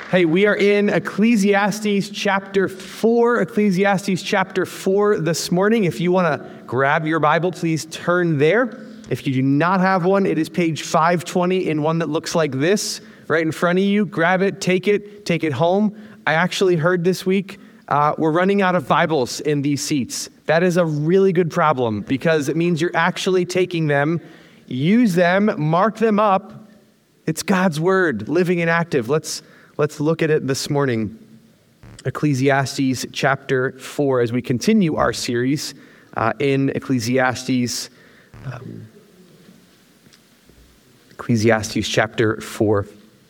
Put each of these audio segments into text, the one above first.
Hey, we are in Ecclesiastes chapter 4 this morning. If you want to grab your Bible, please turn there. If you do not have one, it is page 520 in one that looks like this, right in front of you. Grab it, take it home. I actually heard this week, we're running out of Bibles in these seats. That is a really good problem because it means you're actually taking them, use them, mark them up. It's God's word, living and active. Let's look at it this morning. Ecclesiastes chapter 4, as we continue our series in Ecclesiastes. Ecclesiastes chapter 4.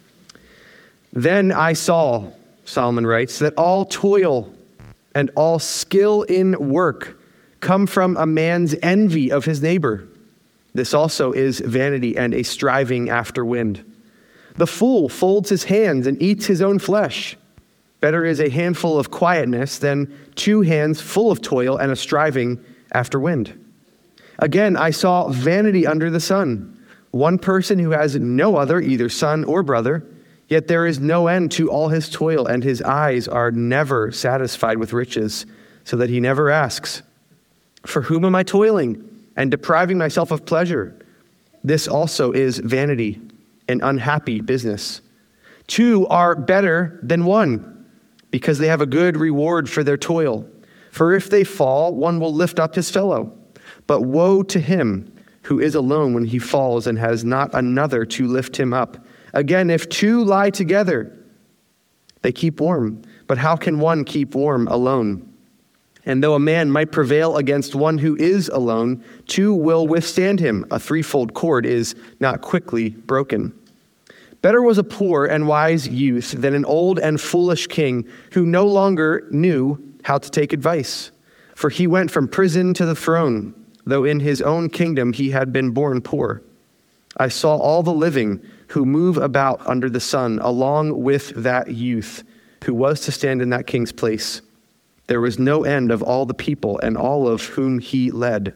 Then I saw, Solomon writes, that all toil and all skill in work come from a man's envy of his neighbor. This also is vanity and a striving after wind. The fool folds his hands and eats his own flesh. Better is a handful of quietness than 2 hands full of toil and a striving after wind. Again, I saw vanity under the sun. One person who has no other, either son or brother, yet there is no end to all his toil, and his eyes are never satisfied with riches, so that he never asks, "For whom am I toiling and depriving myself of pleasure?" This also is vanity, an unhappy business. 2 are better than 1, because they have a good reward for their toil. For if they fall, one will lift up his fellow. But woe to him who is alone when he falls and has not another to lift him up. Again, if 2 lie together, they keep warm. But how can one keep warm alone? And though a man might prevail against one who is alone, 2 will withstand him. A threefold cord is not quickly broken. Better was a poor and wise youth than an old and foolish king who no longer knew how to take advice. For he went from prison to the throne, though in his own kingdom he had been born poor. I saw all the living who move about under the sun, along with that youth who was to stand in that king's place. There was no end of all the people and all of whom he led.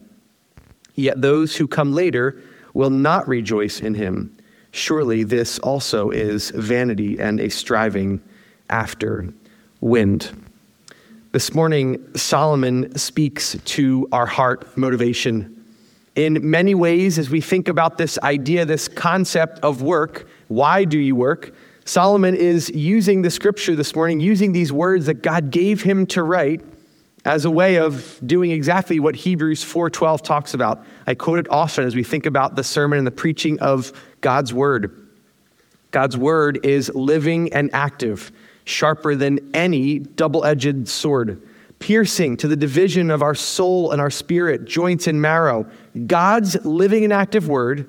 Yet those who come later will not rejoice in him. Surely this also is vanity and a striving after wind. This morning, Solomon speaks to our heart motivation. In many ways, as we think about this idea, this concept of work, why do you work? Solomon is using the scripture this morning, using these words that God gave him to write as a way of doing exactly what Hebrews 4:12 talks about. I quote it often as we think about the sermon and the preaching of God's word. God's word is living and active, sharper than any double-edged sword, piercing to the division of our soul and our spirit, joints and marrow. God's living and active word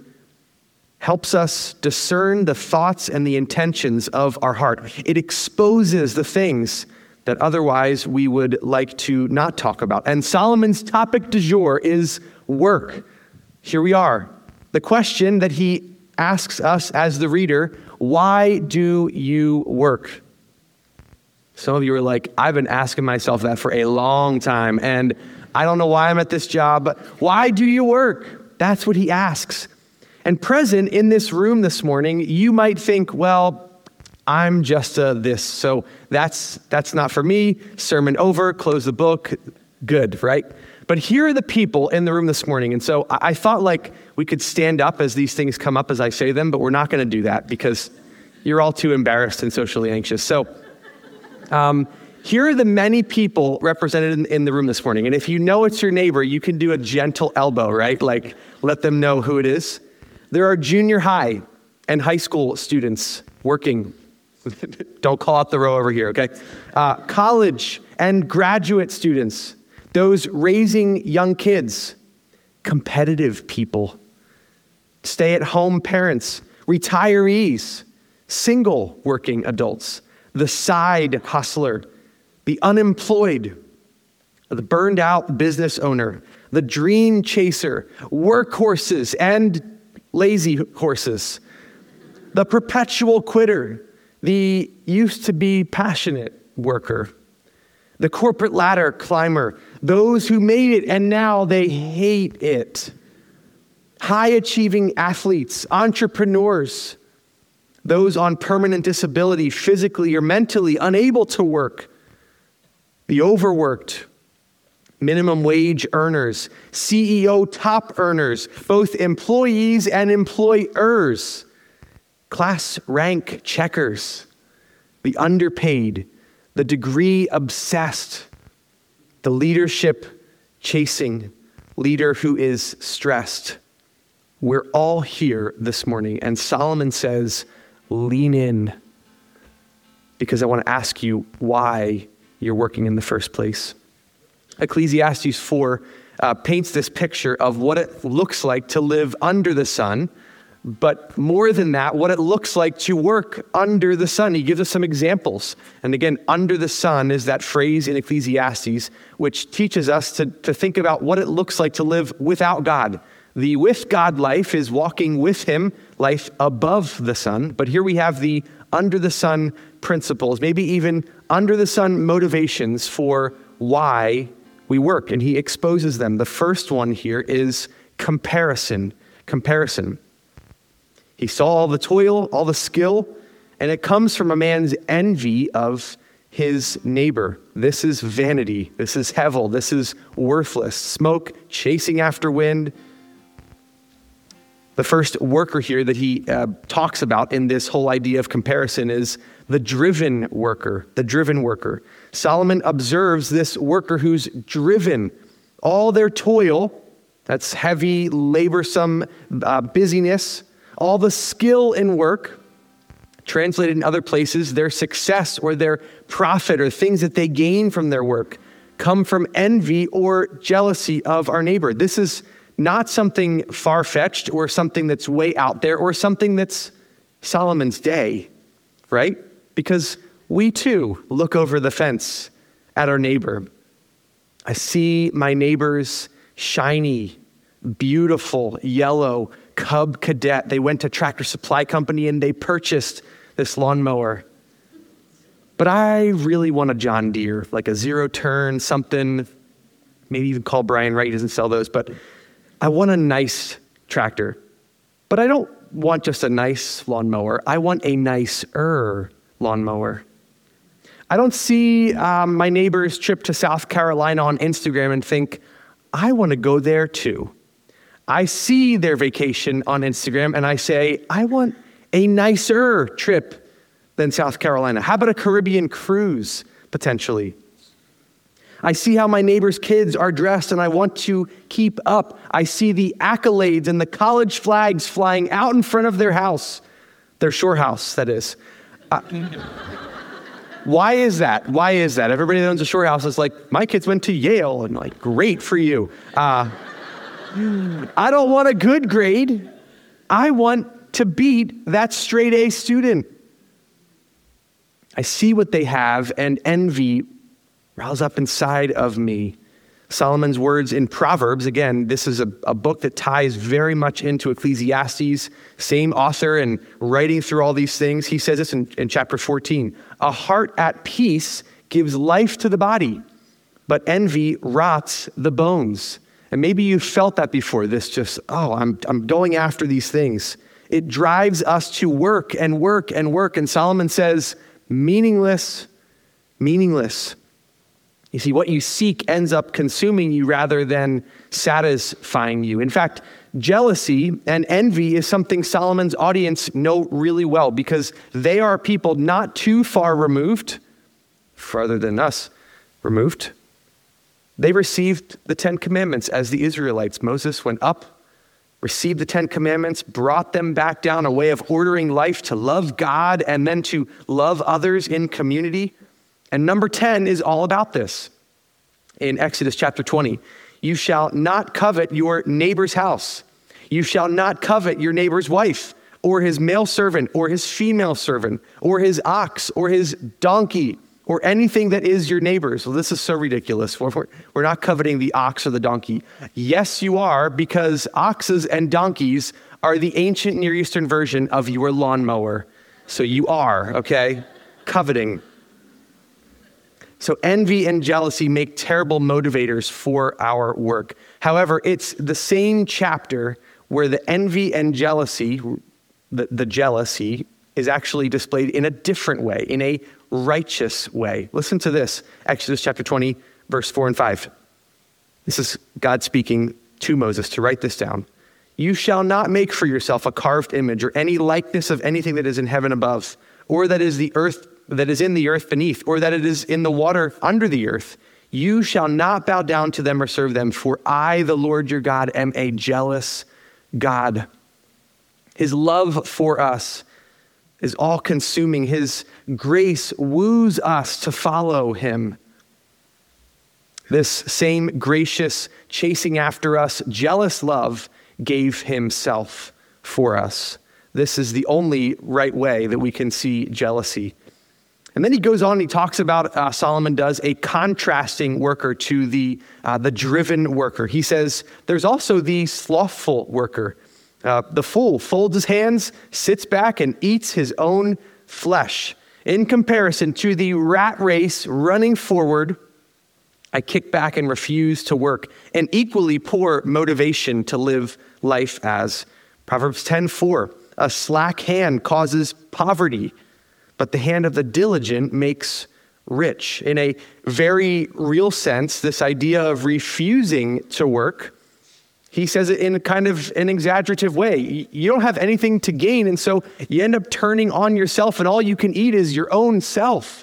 helps us discern the thoughts and the intentions of our heart. It exposes the things that otherwise we would like to not talk about. And Solomon's topic du jour is work. Here we are. The question that he asks us as the reader, why do you work? Some of you are like, I've been asking myself that for a long time, and I don't know why I'm at this job, but why do you work? That's what he asks. And present in this room this morning, you might think, well, I'm just this, so that's not for me. Sermon over, close the book, good, right? But here are the people in the room this morning, and so I thought like we could stand up as these things come up as I say them, but we're not going to do that because you're all too embarrassed and socially anxious. So here are the many people represented in the room this morning. And if you know it's your neighbor, you can do a gentle elbow, right? Like let them know who it is. There are junior high and high school students working. Don't call out the row over here, okay? College and graduate students, those raising young kids, competitive people, stay-at-home parents, retirees, single working adults, the side hustler, the unemployed, the burned out business owner, the dream chaser, workhorses and lazy horses, the perpetual quitter, the used to be passionate worker, the corporate ladder climber, those who made it and now they hate it, high achieving athletes, entrepreneurs, those on permanent disability, physically or mentally unable to work, the overworked, minimum wage earners, CEO top earners, both employees and employers, class rank checkers, the underpaid, the degree obsessed, the leadership chasing leader who is stressed. We're all here this morning, and Solomon says, lean in, because I want to ask you why you're working in the first place. Ecclesiastes 4 paints this picture of what it looks like to live under the sun, but more than that, what it looks like to work under the sun. He gives us some examples. And again, under the sun is that phrase in Ecclesiastes, which teaches us to think about what it looks like to live without God. The with God life is walking with him, life above the sun. But here we have the under the sun principles, maybe even under the sun motivations for why we work. And he exposes them. The first one here is comparison. Comparison. He saw all the toil, all the skill, and it comes from a man's envy of his neighbor. This is vanity. This is hevel. This is worthless. Smoke, chasing after wind. The first worker here that he talks about in this whole idea of comparison is the driven worker, the driven worker. Solomon observes this worker who's driven. All their toil, that's heavy, laborsome busyness, all the skill in work, translated in other places, their success or their profit or things that they gain from their work come from envy or jealousy of our neighbor. This is not something far-fetched or something that's way out there or something that's Solomon's day, right? Because we too look over the fence at our neighbor. I see my neighbor's shiny, beautiful, yellow Cub Cadet. They went to Tractor Supply Company and they purchased this lawnmower. But I really want a John Deere, like a zero turn, something, maybe even call Brian Wright, he doesn't sell those, but I want a nice tractor. But I don't want just a nice lawnmower. I want a nicer lawnmower. I don't see my neighbor's trip to South Carolina on Instagram and think, I want to go there too. I see their vacation on Instagram and I say, I want a nicer trip than South Carolina. How about a Caribbean cruise, potentially? I see how my neighbor's kids are dressed and I want to keep up. I see the accolades and the college flags flying out in front of their house, their shore house, that is. Why is that? Why is that? Everybody that owns a shore house is like, my kids went to Yale, and like, great for you. I don't want a good grade. I want to beat that straight A student. I see what they have, and envy riles up inside of me. Solomon's words in Proverbs, again, this is a book that ties very much into Ecclesiastes, same author and writing through all these things. He says this in chapter 14, a heart at peace gives life to the body, but envy rots the bones. And maybe you've felt that before, this just, I'm going after these things. It drives us to work and work and work. And Solomon says, meaningless. You see, what you seek ends up consuming you rather than satisfying you. In fact, jealousy and envy is something Solomon's audience know really well because they are people not too far removed, farther than us removed. They received the 10 Commandments as the Israelites. Moses went up, received the 10 Commandments, brought them back down, a way of ordering life to love God and then to love others in community. And number 10 is all about this. In Exodus chapter 20, you shall not covet your neighbor's house. You shall not covet your neighbor's wife or his male servant or his female servant or his ox or his donkey or anything that is your neighbor's. Well, this is so ridiculous. We're not coveting the ox or the donkey. Yes, you are, because oxes and donkeys are the ancient Near Eastern version of your lawnmower. So you are, okay, coveting. So envy and jealousy make terrible motivators for our work. However, it's the same chapter where the envy and jealousy, the jealousy is actually displayed in a different way, in a righteous way. Listen to this, Exodus chapter 20, verse 4 and 5. This is God speaking to Moses to write this down. You shall not make for yourself a carved image or any likeness of anything that is in heaven above, or that is in the earth beneath, or that it is in the water under the earth. You shall not bow down to them or serve them, for I, the Lord your God, am a jealous God. His love for us is all-consuming. His grace woos us to follow him. This same gracious, chasing after us, jealous love gave himself for us. This is the only right way that we can see jealousy. And then he goes on and he talks about, Solomon does, a contrasting worker to the driven worker. He says, there's also the slothful worker. The fool folds his hands, sits back, and eats his own flesh. In comparison to the rat race running forward, I kick back and refuse to work, an equally poor motivation to live life as. Proverbs 10:4, a slack hand causes poverty, but the hand of the diligent makes rich. In a very real sense, this idea of refusing to work, he says it in kind of an exaggerative way. You don't have anything to gain, and so you end up turning on yourself, and all you can eat is your own self.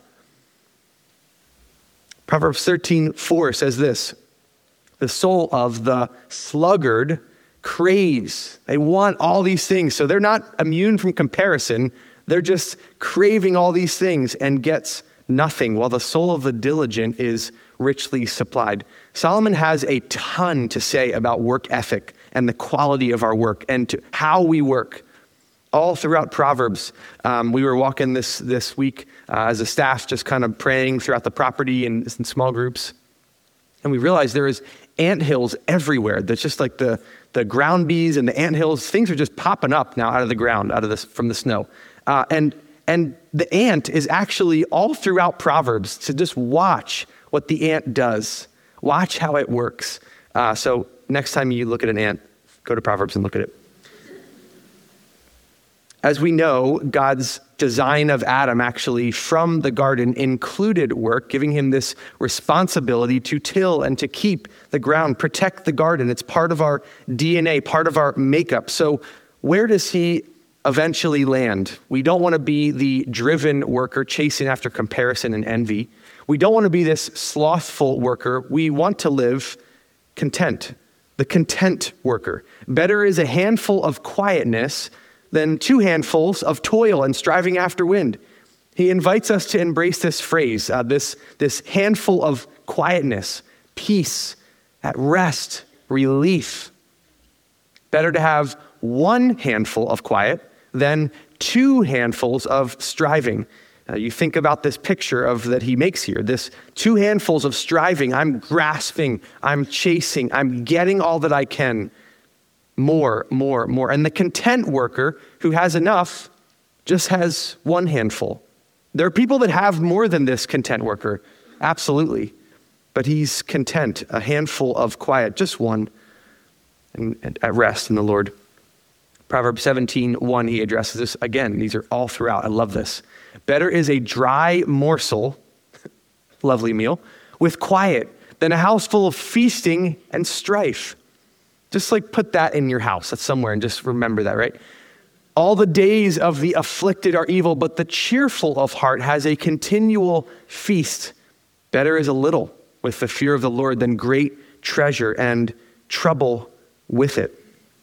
Proverbs 13:4 says this, the soul of the sluggard craves. They want all these things, so they're not immune from comparison. They're just craving all these things and gets nothing, while the soul of the diligent is richly supplied. Solomon has a ton to say about work ethic and the quality of our work and to how we work. All throughout Proverbs, we were walking this week as a staff, just kind of praying throughout the property in small groups. And we realized there is anthills everywhere. That's just like the ground bees and the anthills. Things are just popping up now out of the ground, from the snow. And the ant is actually all throughout Proverbs, to just watch what the ant does. Watch how it works. So next time you look at an ant, go to Proverbs and look at it. As we know, God's design of Adam actually from the garden included work, giving him this responsibility to till and to keep the ground, protect the garden. It's part of our DNA, part of our makeup. So where does he eventually land? We don't want to be the driven worker chasing after comparison and envy. We don't want to be this slothful worker. We want to live content, the content worker. Better is a handful of quietness than 2 handfuls of toil and striving after wind. He invites us to embrace this phrase, this handful of quietness, peace, at rest, relief. Better to have 1 handful of quiet than 2 handfuls of striving. You think about this picture that he makes here, this 2 handfuls of striving. I'm grasping, I'm chasing, I'm getting all that I can. More. And the content worker who has enough just has 1 handful. There are people that have more than this content worker, absolutely. But he's content, a handful of quiet, just 1, and at rest in the Lord. Proverbs 17:1, he addresses this again. These are all throughout. I love this. Better is a dry morsel, lovely meal, with quiet than a house full of feasting and strife. Just like put that in your house. That's somewhere and just remember that, right? All the days of the afflicted are evil, but the cheerful of heart has a continual feast. Better is a little with the fear of the Lord than great treasure and trouble with it.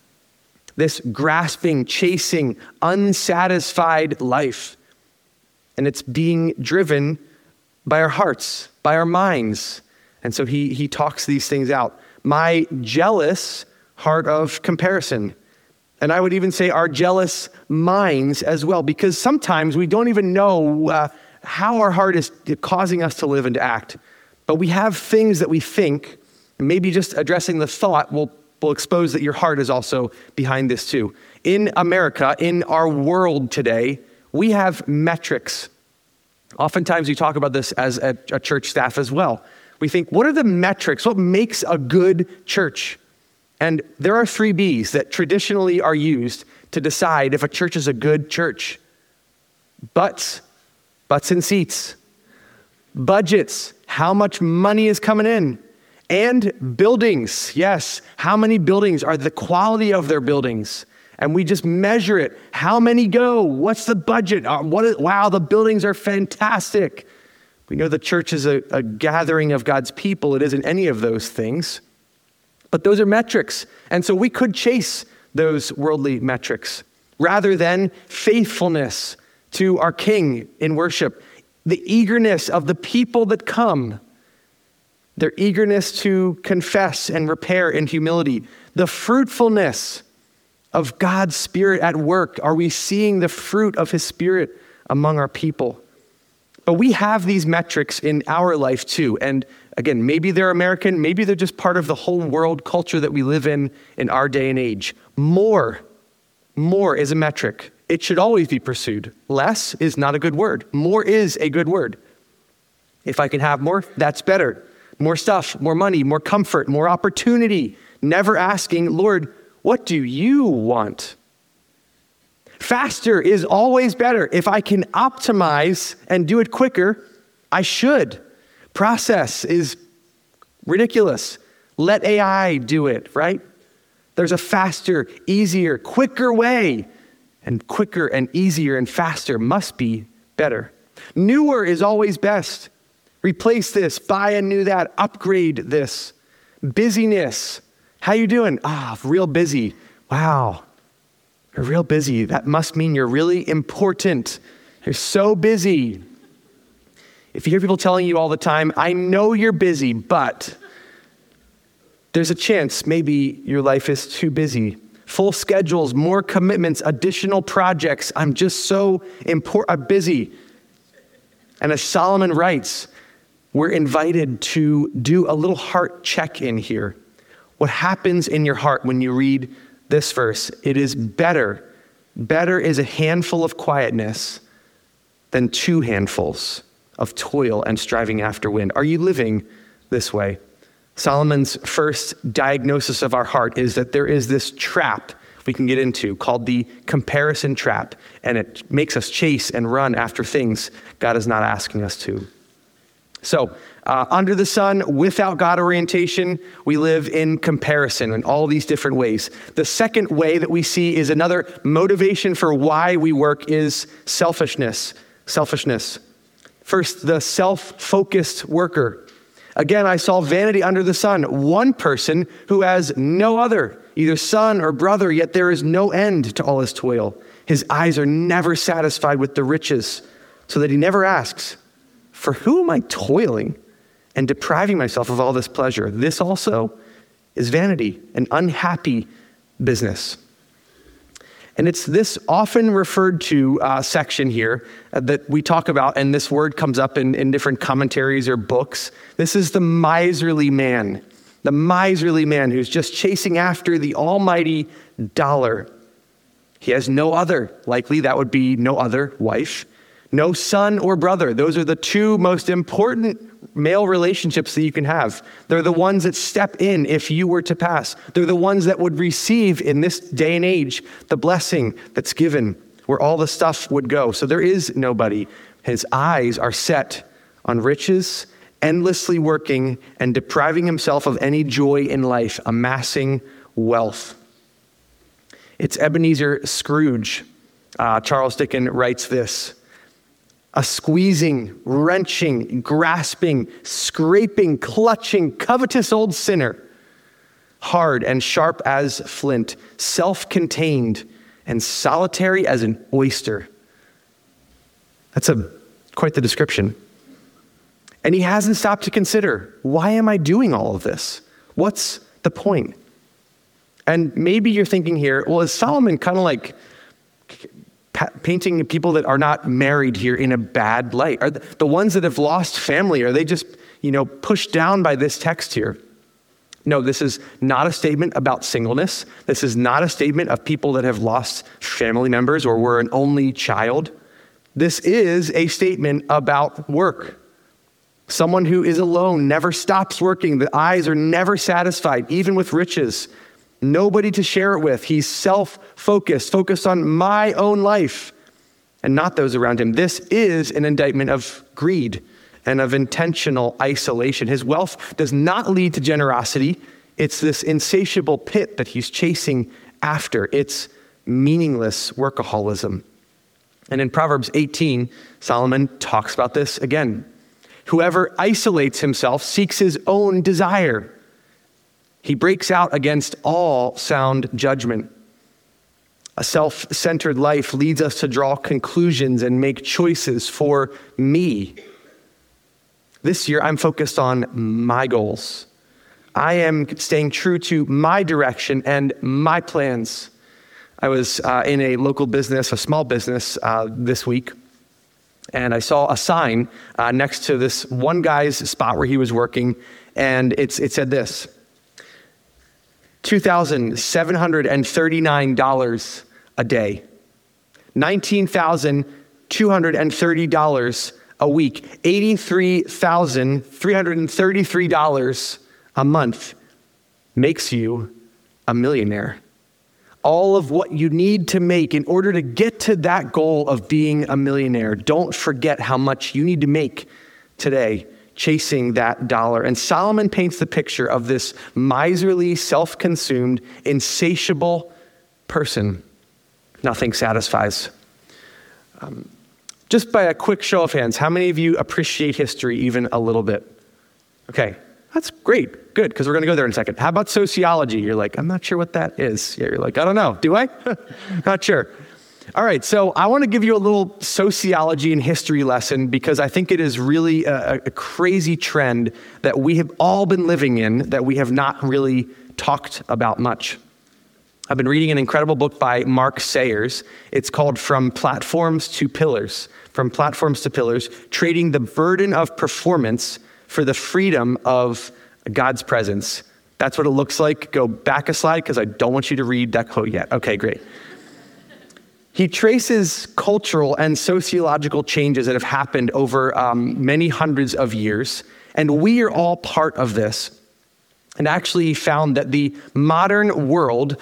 This grasping, chasing, unsatisfied life. And it's being driven by our hearts, by our minds. And so he talks these things out. My jealous heart of comparison. And I would even say our jealous minds as well, because sometimes we don't even know how our heart is causing us to live and to act. But we have things that we think, and maybe just addressing the thought will expose that your heart is also behind this too. In America, in our world today, we have metrics. Oftentimes we talk about this as a church staff as well. We think, what are the metrics? What makes a good church? And there are 3 B's that traditionally are used to decide if a church is a good church. Butts in seats. Budgets, how much money is coming in. And buildings, yes, how many buildings are the quality of their buildings? And we just measure it. How many go? What's the budget? Wow, the buildings are fantastic. We know the church is a gathering of God's people. It isn't any of those things. But those are metrics. And so we could chase those worldly metrics rather than faithfulness to our King in worship. The eagerness of the people that come, their eagerness to confess and repair in humility, the fruitfulness of God's Spirit at work. Are we seeing the fruit of his Spirit among our people? But we have these metrics in our life too. And again, maybe they're American, maybe they're just part of the whole world culture that we live in our day and age. More is a metric. It should always be pursued. Less is not a good word. More is a good word. If I can have more, that's better. More stuff, more money, more comfort, more opportunity. Never asking, Lord, what do you want? Faster is always better. If I can optimize and do it quicker, I should. Process is ridiculous. Let AI do it, right? There's a faster, easier, quicker way. And quicker and easier and faster must be better. Newer is always best. Replace this, buy a new that, upgrade this. Busyness. How you doing? Real busy. Wow. You're real busy. That must mean you're really important. You're so busy. If you hear people telling you all the time, I know you're busy, but there's a chance maybe your life is too busy. Full schedules, more commitments, additional projects. I'm just so busy. And as Solomon writes, we're invited to do a little heart check-in here. What happens in your heart when you read this verse? It is better is a handful of quietness than 2 handfuls of toil and striving after wind. Are you living this way? Solomon's first diagnosis of our heart is that there is this trap we can get into called the comparison trap, and it makes us chase and run after things God is not asking us to. So, under the sun, without God orientation, we live in comparison in all these different ways. The second way that we see is another motivation for why we work is selfishness. First, the self-focused worker. Again, I saw vanity under the sun, one person who has no other, either son or brother, yet there is no end to all his toil. His eyes are never satisfied with the riches, so that he never asks, for who am I toiling and depriving myself of all this pleasure? This also is vanity, an unhappy business. And it's this often referred to section here that we talk about, and this word comes up in different commentaries or books. This is the miserly man who's just chasing after the almighty dollar. He has no other, likely that would be no other wife, no son or brother. Those are the 2 most important male relationships that you can have. They're the ones that step in if you were to pass. They're the ones that would receive in this day and age the blessing that's given, where all the stuff would go. So there is nobody. His eyes are set on riches, endlessly working and depriving himself of any joy in life, amassing wealth. It's Ebenezer Scrooge. Charles Dickens writes this: a squeezing, wrenching, grasping, scraping, clutching, covetous old sinner, hard and sharp as flint, self-contained and solitary as an oyster. That's quite the description. And he hasn't stopped to consider, why am I doing all of this? What's the point? And maybe you're thinking here, well, is Solomon kind of like painting people that are not married here in a bad light? Are the ones that have lost family, are they just, pushed down by this text here? No, this is not a statement about singleness. This is not a statement of people that have lost family members or were an only child. This is a statement about work. Someone who is alone, never stops working. The eyes are never satisfied, even with riches. Nobody to share it with. He's self-focused, focused on my own life. and not those around him. This is an indictment of greed and of intentional isolation. His wealth does not lead to generosity. It's this insatiable pit that he's chasing after. It's meaningless workaholism. And in Proverbs 18, Solomon talks about this again. Whoever isolates himself seeks his own desire. He breaks out against all sound judgment. A self-centered life leads us to draw conclusions and make choices for me. This year, I'm focused on my goals. I am staying true to my direction and my plans. I was in a local business, a small business, this week, and I saw a sign next to this one guy's spot where he was working, and it said this: $2,739 a day, $19,230 a week, $83,333 a month makes you a millionaire. All of what you need to make in order to get to that goal of being a millionaire. Don't forget how much you need to make today chasing that dollar. And Solomon paints the picture of this miserly, self-consumed, insatiable person. Nothing satisfies. Just by a quick show of hands, how many of you appreciate history even a little bit? Okay, that's great. Good, because we're going to go there in a second. How about sociology? You're like, I'm not sure what that is. Yeah, you're like, I don't know. Do I? Not sure. All right, so I want to give you a little sociology and history lesson because I think it is really a crazy trend that we have all been living in that we have not really talked about much. I've been reading an incredible book by Mark Sayers. It's called From Platforms to Pillars. From Platforms to Pillars, Trading the Burden of Performance for the Freedom of God's Presence. That's what it looks like. Go back a slide because I don't want you to read that quote yet. Okay, great. He traces cultural and sociological changes that have happened over many hundreds of years, and we are all part of this. And actually found that the modern world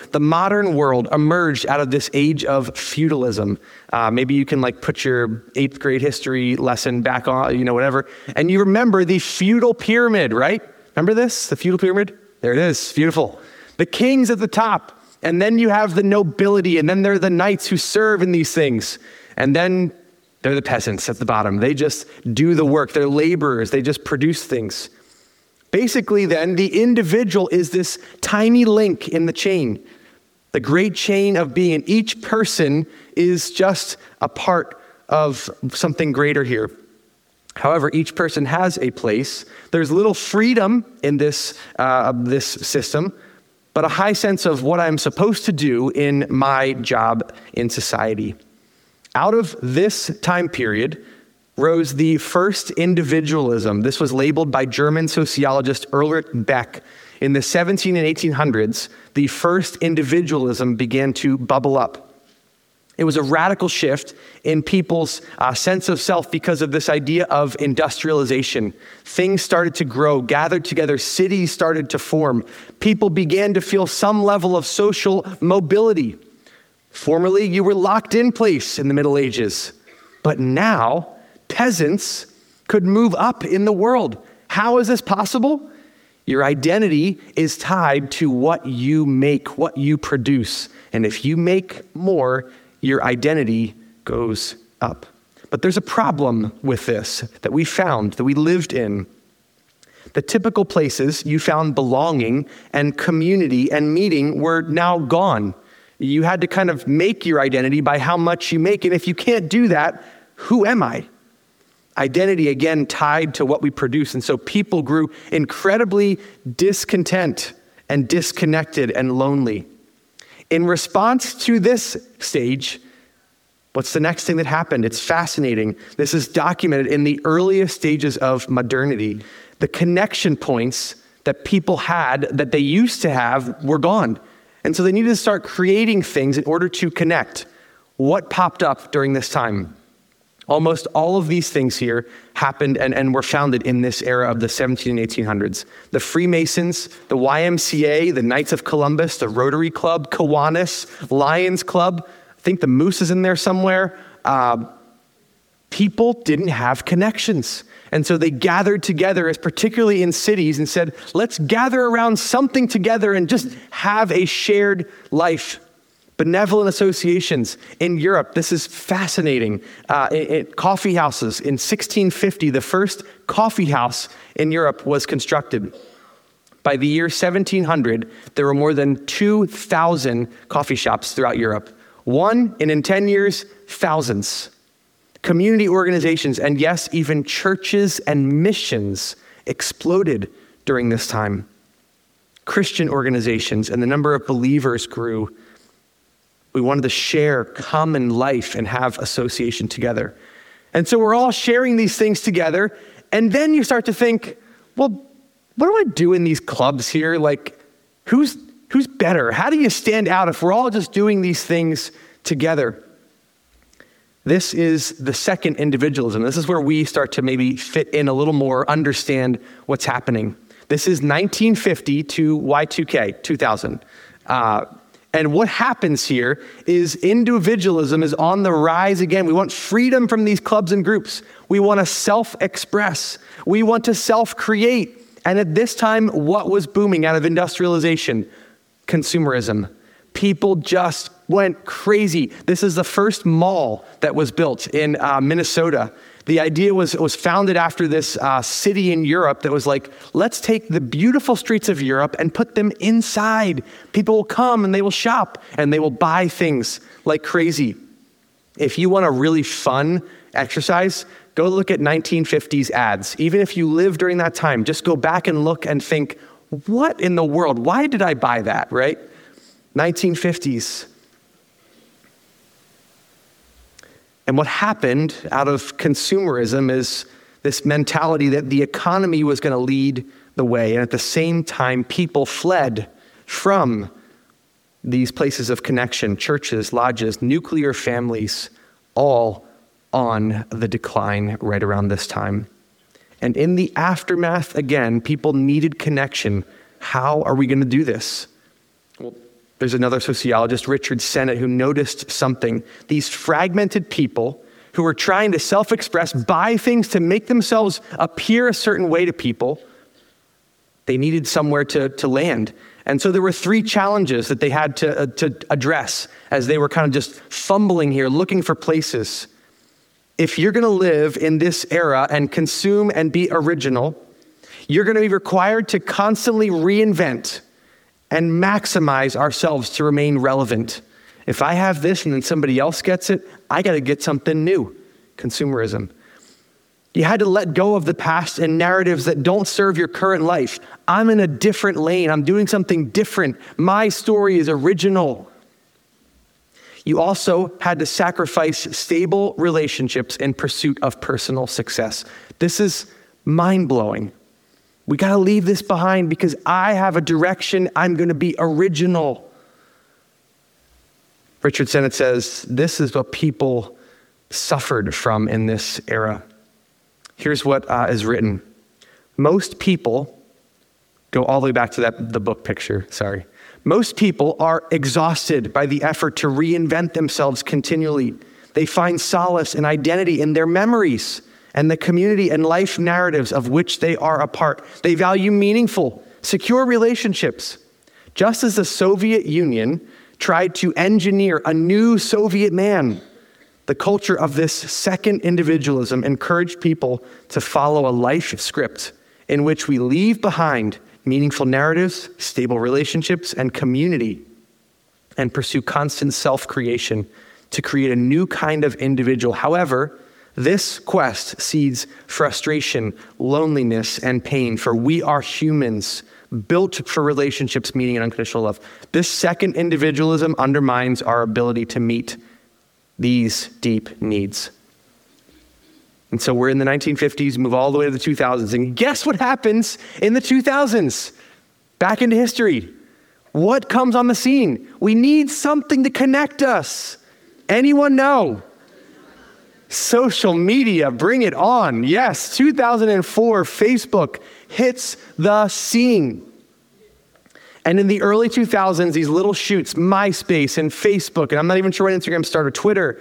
emerged out of this age of feudalism. Maybe you can put your 8th grade history lesson back on, whatever. And you remember the feudal pyramid, right? Remember this, the feudal pyramid? There it is, beautiful. The kings at the top, and then you have the nobility, and then there are the knights who serve in these things. And then they're the peasants at the bottom. They just do the work. They're laborers. They just produce things. Basically, then, the individual is this tiny link in the chain, the great chain of being. And each person is just a part of something greater here. However, each person has a place. There's little freedom in this system, but a high sense of what I'm supposed to do in my job in society. Out of this time period rose the first individualism. This was labeled by German sociologist Ulrich Beck. In the 17 and 1800s, the first individualism began to bubble up. It was a radical shift in people's sense of self because of this idea of industrialization. Things started to grow, gathered together, cities started to form. People began to feel some level of social mobility. Formerly, you were locked in place in the Middle Ages, but now peasants could move up in the world. How is this possible? Your identity is tied to what you make, what you produce. And if you make more, your identity goes up. But there's a problem with this that we found, that we lived in. The typical places you found belonging and community and meeting were now gone. You had to kind of make your identity by how much you make. And if you can't do that, who am I? Identity, again, tied to what we produce. And so people grew incredibly discontent and disconnected and lonely. In response to this stage, what's the next thing that happened? It's fascinating. This is documented in the earliest stages of modernity. The connection points that people had, that they used to have, were gone. And so they needed to start creating things in order to connect. What popped up during this time? Almost all of these things here happened and were founded in this era of the 17 and 1800s. The Freemasons, the YMCA, the Knights of Columbus, the Rotary Club, Kiwanis, Lions Club. I think the Moose is in there somewhere. people didn't have connections. And so they gathered together, as particularly in cities, and said, let's gather around something together and just have a shared life. Benevolent associations in Europe. This is fascinating. Coffee houses. In 1650, the first coffee house in Europe was constructed. By the year 1700, there were more than 2,000 coffee shops throughout Europe. And in 10 years, thousands. Community organizations, and yes, even churches and missions exploded during this time. Christian organizations and the number of believers grew. We wanted to share common life and have association together. And so we're all sharing these things together. And then you start to think, well, what do I do in these clubs here? Like, who's better? How do you stand out if we're all just doing these things together? This is the second individualism. This is where we start to maybe fit in a little more, understand what's happening. This is 1950 to Y2K, 2000. And what happens here is individualism is on the rise again. We want freedom from these clubs and groups. We want to self-express. We want to self-create. And at this time, what was booming out of industrialization? Consumerism. People just went crazy. This is the first mall that was built in Minnesota. The idea was founded after this city in Europe that was like, let's take the beautiful streets of Europe and put them inside. People will come and they will shop and they will buy things like crazy. If you want a really fun exercise, go look at 1950s ads. Even if you live during that time, just go back and look and think, what in the world? Why did I buy that, right? 1950s. And what happened out of consumerism is this mentality that the economy was going to lead the way. And at the same time, people fled from these places of connection, churches, lodges, nuclear families, all on the decline right around this time. And in the aftermath, again, people needed connection. How are we going to do this? Well, there's another sociologist, Richard Sennett, who noticed something. These fragmented people who were trying to self-express, buy things to make themselves appear a certain way to people, they needed somewhere to land. And so there were three challenges that they had to address as they were kind of just fumbling here, looking for places. If you're going to live in this era and consume and be original, you're going to be required to constantly reinvent and maximize ourselves to remain relevant. If I have this and then somebody else gets it, I got to get something new. Consumerism. You had to let go of the past and narratives that don't serve your current life. I'm in a different lane. I'm doing something different. My story is original. You also had to sacrifice stable relationships in pursuit of personal success. This is mind-blowing. We got to leave this behind because I have a direction. I'm going to be original. Richard Sennett says, this is what people suffered from in this era. Here's what is written. Most people, go all the way back to the book picture, sorry. Most people are exhausted by the effort to reinvent themselves continually. They find solace and identity in their memories and the community and life narratives of which they are a part. They value meaningful, secure relationships. Just as the Soviet Union tried to engineer a new Soviet man, the culture of this second individualism encouraged people to follow a life script in which we leave behind meaningful narratives, stable relationships, and community, and pursue constant self-creation to create a new kind of individual. However, this quest seeds frustration, loneliness, and pain, for we are humans built for relationships, meaning, and unconditional love. This second individualism undermines our ability to meet these deep needs. And so we're in the 1950s, move all the way to the 2000s. And guess what happens in the 2000s? Back into history. What comes on the scene? We need something to connect us. Anyone know? Social media, bring it on. Yes, 2004, Facebook hits the scene. And in the early 2000s, these little shoots, MySpace and Facebook, and I'm not even sure when Instagram started, Twitter,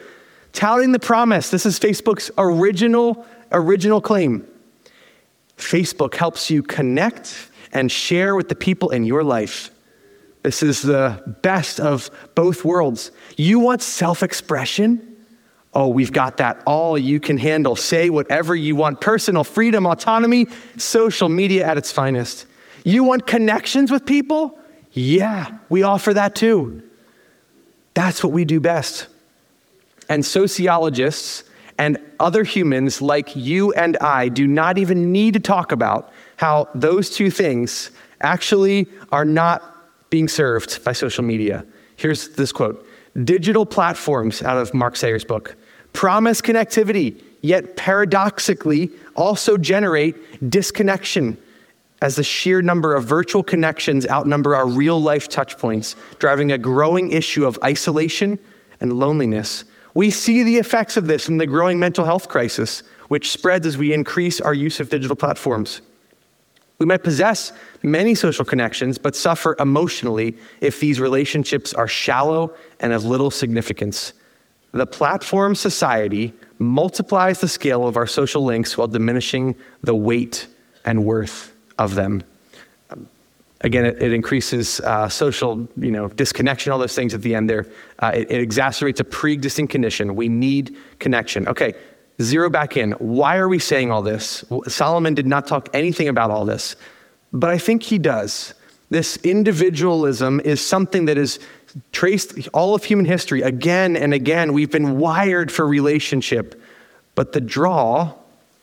touting the promise. This is Facebook's original claim. Facebook helps you connect and share with the people in your life. This is the best of both worlds. You want self-expression? Oh, we've got that all you can handle. Say whatever you want. Personal freedom, autonomy, social media at its finest. You want connections with people? Yeah, we offer that too. That's what we do best. And sociologists and other humans like you and I do not even need to talk about how those two things actually are not being served by social media. Here's this quote. Digital platforms, out of Mark Sayer's book, promise connectivity, yet paradoxically also generate disconnection, as the sheer number of virtual connections outnumber our real-life touchpoints, driving a growing issue of isolation and loneliness. We see the effects of this in the growing mental health crisis, which spreads as we increase our use of digital platforms. We might possess many social connections, but suffer emotionally if these relationships are shallow and of little significance. The platform society multiplies the scale of our social links while diminishing the weight and worth of them. Again, it increases social, disconnection, all those things at the end there. It exacerbates a pre-existing condition. We need connection. Okay, zero back in. Why are we saying all this? Solomon did not talk anything about all this, but I think he does. This individualism is something that is traced all of human history. Again and again, we've been wired for relationship, but the draw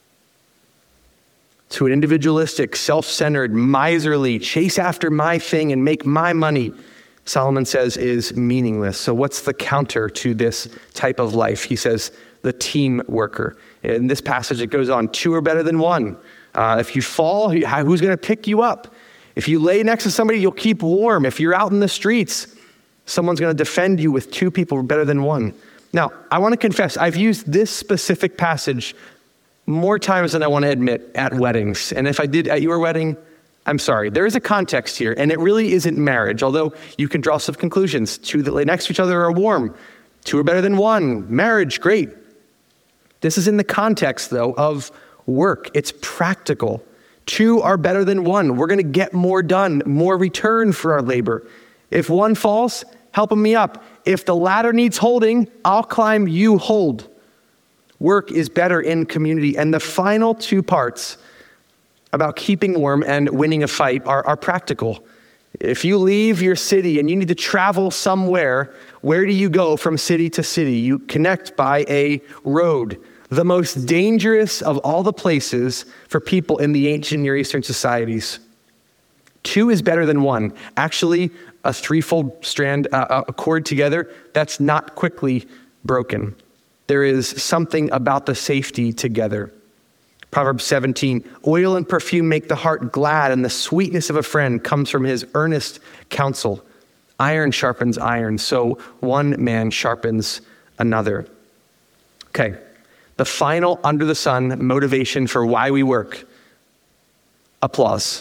to an individualistic, self-centered, miserly, chase after my thing and make my money, Solomon says, is meaningless. So what's the counter to this type of life? He says, the team worker. In this passage, it goes on, two are better than one. If you fall, who's going to pick you up? If you lay next to somebody, you'll keep warm. If you're out in the streets, someone's going to defend you with two people better than one. Now, I want to confess, I've used this specific passage more times than I want to admit at weddings. And if I did at your wedding, I'm sorry. There is a context here, and it really isn't marriage, although you can draw some conclusions. Two that lay next to each other are warm. Two are better than one. Marriage, great. This is in the context, though, of work. It's practical. Two are better than one. We're going to get more done, more return for our labor. If one falls, help me up. If the ladder needs holding, I'll climb, you hold. Work is better in community. And the final two parts about keeping warm and winning a fight are practical. If you leave your city and you need to travel somewhere, where do you go from city to city? You connect by a road, the most dangerous of all the places for people in the ancient Near Eastern societies. Two is better than one. Actually, a threefold strand, a cord together, that's not quickly broken. There is something about the safety together. Proverbs 17, oil and perfume make the heart glad, and the sweetness of a friend comes from his earnest counsel. Iron sharpens iron, so one man sharpens another. Okay, the final under the sun motivation for why we work. Applause.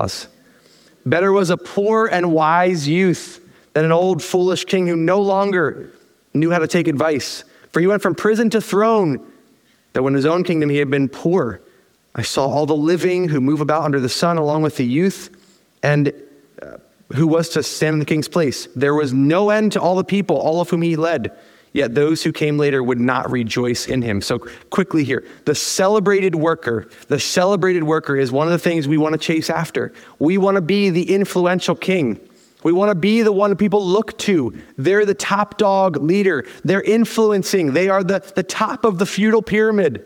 Better was a poor and wise youth than an old foolish king who no longer knew how to take advice. For he went from prison to throne, though in his own kingdom he had been poor. I saw all the living who move about under the sun along with the youth, and who was to stand in the king's place. There was no end to all the people, all of whom he led. Yet those who came later would not rejoice in him. So quickly here, the celebrated worker is one of the things we want to chase after. We want to be the influential king. We want to be the one people look to. They're the top dog leader. They're influencing. They are the top of the feudal pyramid.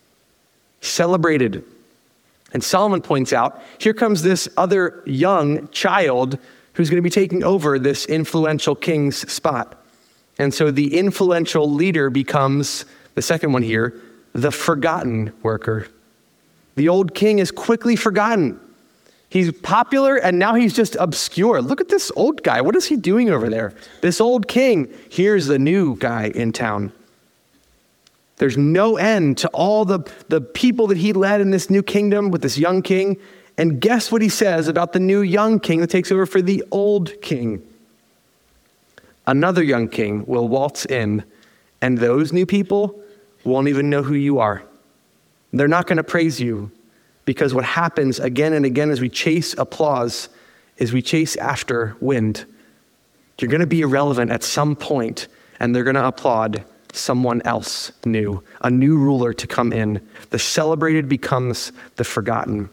Celebrated. And Solomon points out, here comes this other young child who's going to be taking over this influential king's spot. And so the influential leader becomes, the second one here, the forgotten worker. The old king is quickly forgotten. He's popular and now he's just obscure. Look at this old guy. What is he doing over there? This old king. Here's the new guy in town. There's no end to all the people that he led in this new kingdom with this young king. And guess what he says about the new young king that takes over for the old king? Another young king will waltz in And those new people won't even know who you are. They're not going to praise you, because what happens again and again as we chase applause is we chase after wind. You're going to be irrelevant at some point, and they're going to applaud someone else new, a new ruler to come in. The celebrated becomes the forgotten.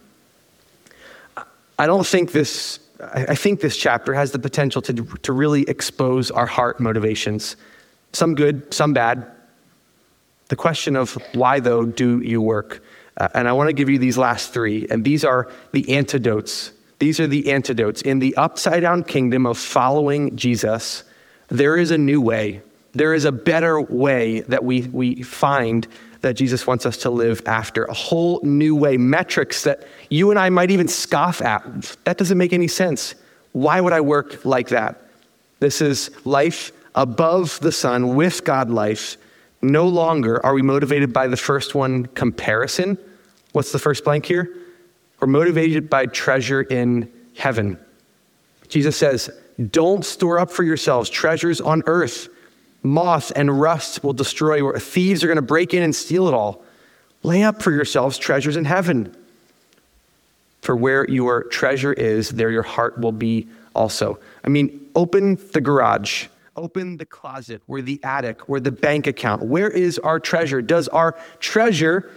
I think this chapter has the potential to really expose our heart motivations. Some good, some bad. The question of why, though, do you work? And I want to give you these last three, and these are the antidotes. These are the antidotes. In the upside-down kingdom of following Jesus, there is a new way. There is a better way that we find that Jesus wants us to live after. A whole new way. Metrics that you and I might even scoff at. That doesn't make any sense. Why would I work like that? This is life above the sun, with God life. No longer are we motivated by the first one, comparison. What's the first blank here? We're motivated by treasure in heaven. Jesus says, don't store up for yourselves treasures on earth. Moth and rust will destroy, or thieves are going to break in and steal it all. Lay up for yourselves treasures in heaven. For where your treasure is, there your heart will be also. Open the garage, open the closet, or the attic, or the bank account. Where is our treasure? Does our treasure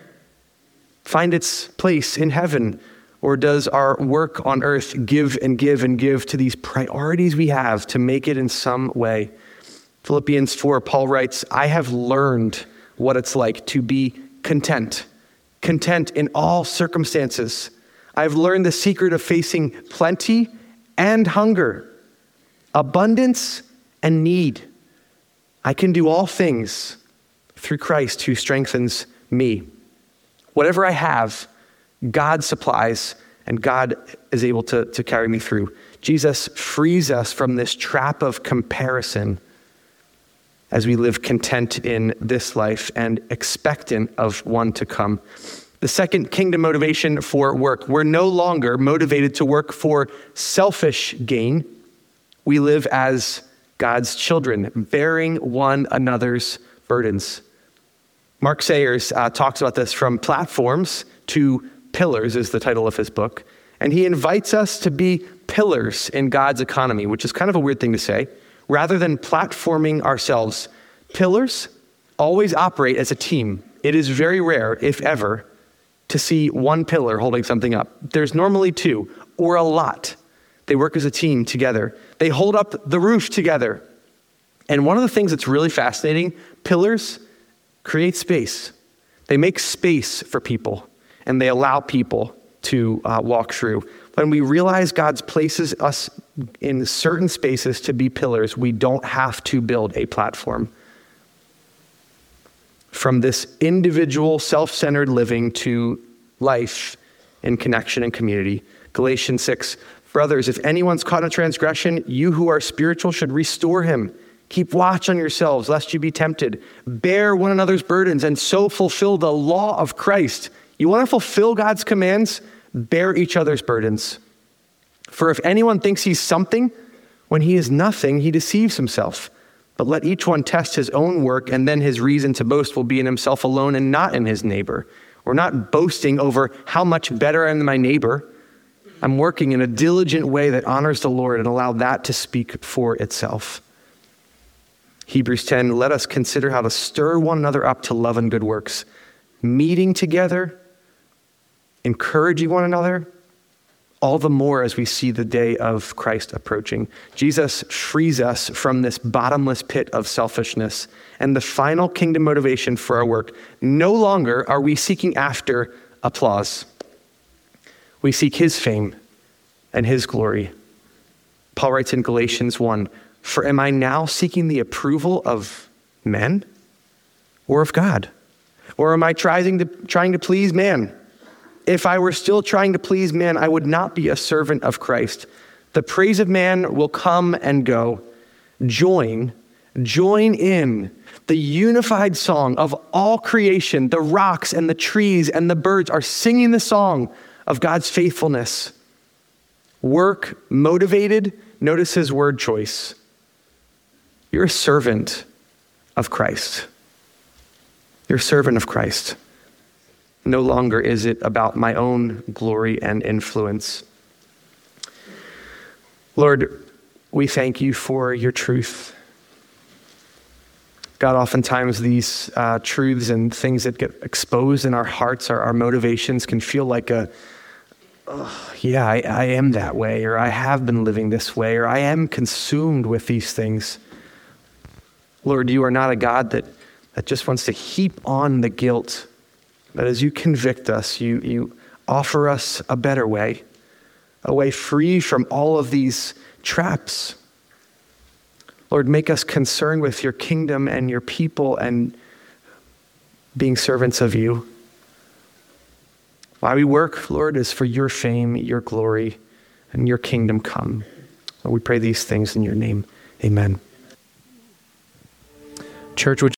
find its place in heaven? Or does our work on earth give and give and give to these priorities we have to make it in some way? Philippians 4, Paul writes, I have learned what it's like to be content in all circumstances. I've learned the secret of facing plenty and hunger, abundance and need. I can do all things through Christ who strengthens me. Whatever I have, God supplies, and God is able to carry me through. Jesus frees us from this trap of comparison as we live content in this life and expectant of one to come. The second kingdom motivation for work. We're no longer motivated to work for selfish gain. We live as God's children, bearing one another's burdens. Mark Sayers talks about this, From Platforms to Pillars is the title of his book. And he invites us to be pillars in God's economy, which is kind of a weird thing to say. Rather than platforming ourselves, pillars always operate as a team. It is very rare, if ever, to see one pillar holding something up. There's normally two, or a lot. They work as a team together. They hold up the roof together. And one of the things that's really fascinating, pillars create space. They make space for people, and they allow people to walk through. When we realize God's places us in certain spaces to be pillars, we don't have to build a platform. From this individual, self-centered living to life in connection and community. Galatians 6, brothers, if anyone's caught in transgression, you who are spiritual should restore him. Keep watch on yourselves, lest you be tempted. Bear one another's burdens, and so fulfill the law of Christ. You want to fulfill God's commands? Bear each other's burdens. For if anyone thinks he's something, when he is nothing, he deceives himself. But let each one test his own work, and then his reason to boast will be in himself alone and not in his neighbor. We're not boasting over how much better I am than my neighbor. I'm working in a diligent way that honors the Lord, and allow that to speak for itself. Hebrews 10, let us consider how to stir one another up to love and good works, meeting together, encouraging one another, all the more as we see the day of Christ approaching. Jesus frees us from this bottomless pit of selfishness. And the final kingdom motivation for our work, no longer are we seeking after applause. We seek his fame and his glory. Paul writes in Galatians 1, for am I now seeking the approval of men or of God? Or am I trying to please man? If I were still trying to please man, I would not be a servant of Christ. The praise of man will come and go. Join in the unified song of all creation. The rocks and the trees and the birds are singing the song of God's faithfulness. Work motivated, notice his word choice. You're a servant of Christ. You're a servant of Christ. No longer is it about my own glory and influence. Lord, we thank you for your truth. God, oftentimes these truths and things that get exposed in our hearts, our motivations can feel like I am that way, or I have been living this way, or I am consumed with these things. Lord, you are not a God that just wants to heap on the guilt, but as you convict us, you offer us a better way, a way free from all of these traps. Lord, make us concerned with your kingdom and your people and being servants of you. Why we work, Lord, is for your fame, your glory, and your kingdom come. Lord, we pray these things in your name. Amen. Church, would